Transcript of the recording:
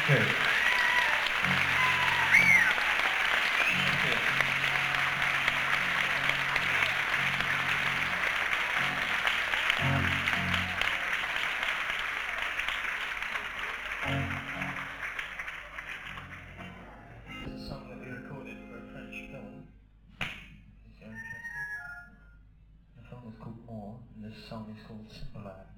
Okay. It's a song that we recorded for a French film, if you're interested. The film is called More, and this song is called Simple Act.